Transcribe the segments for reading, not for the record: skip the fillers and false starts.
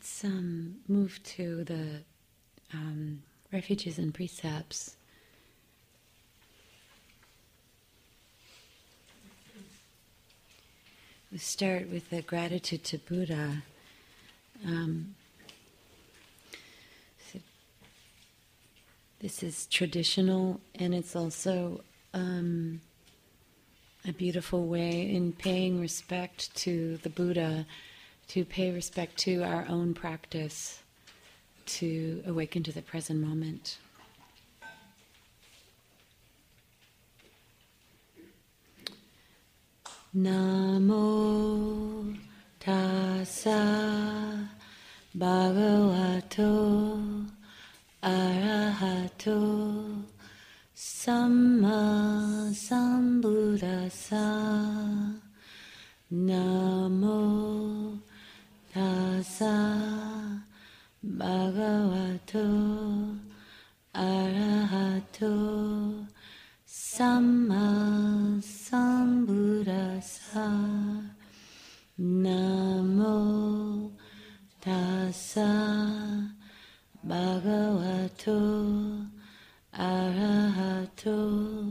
Let's move to the refuges and precepts. We start with the gratitude to Buddha. So this is traditional, and it's also a beautiful way in paying respect to the Buddha, to pay respect to our own practice, to awaken to the present moment. Namo tassa bhagavato arahato samma sambuddhassa. Namo tassa bhagavato arahato samma sambuddhassa. Namo tassa bhagavato arahato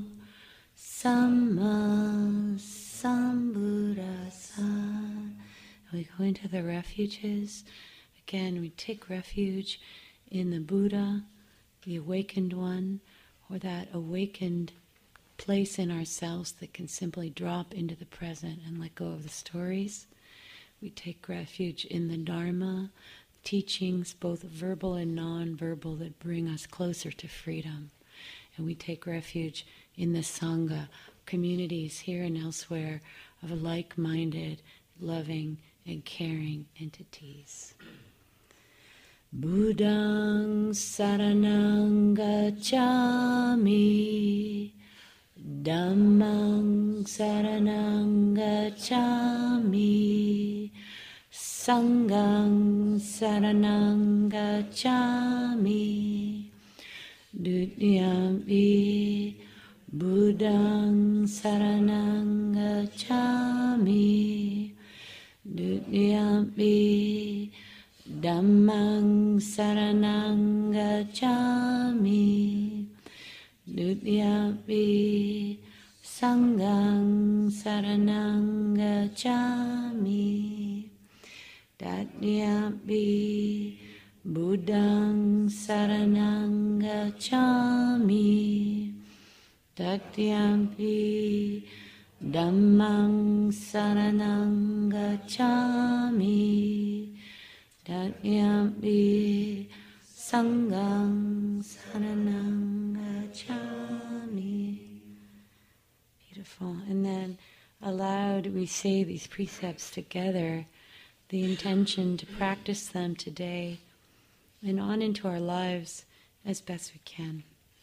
samma sambuddhassa. We go into the refuges. Again, we take refuge in the Buddha, the awakened one, or that awakened place in ourselves that can simply drop into the present and let go of the stories. We take refuge in the Dharma, teachings, both verbal and non-verbal, that bring us closer to freedom. And we take refuge in the Sangha, communities here and elsewhere of like-minded, loving, and caring entities. Buddhaṃ saranang gacchāmi, Dhammang saranang gacchāmi, Sanghang saranang gacchāmi, Dutiyampi Buddhaṃ saranang gacchāmi, Dutiyampi Dhammang saranang gacchāmi, Dutiyampi Sanghang saranang gacchāmi, Tatiyampi Buddhaṃ saranang gacchāmi, Tatiyampi Dhammang saranang gacchāmi, Tatiyampi Sanghang saranang gacchāmi. Beautiful. And then aloud we say these precepts together, the intention to practice them today and on into our lives as best we can.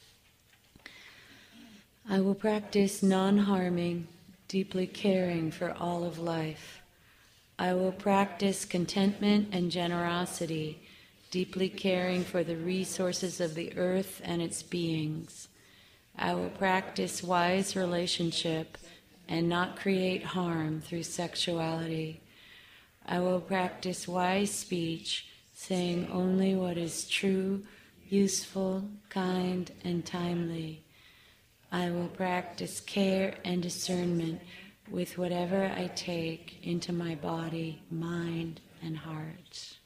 I will practice non-harming, deeply caring for all of life. I will practice contentment and generosity, deeply caring for the resources of the earth and its beings. I will practice wise relationship and not create harm through sexuality. I will practice wise speech, saying only what is true, useful, kind, and timely. I will practice care and discernment with whatever I take into my body, mind, and heart.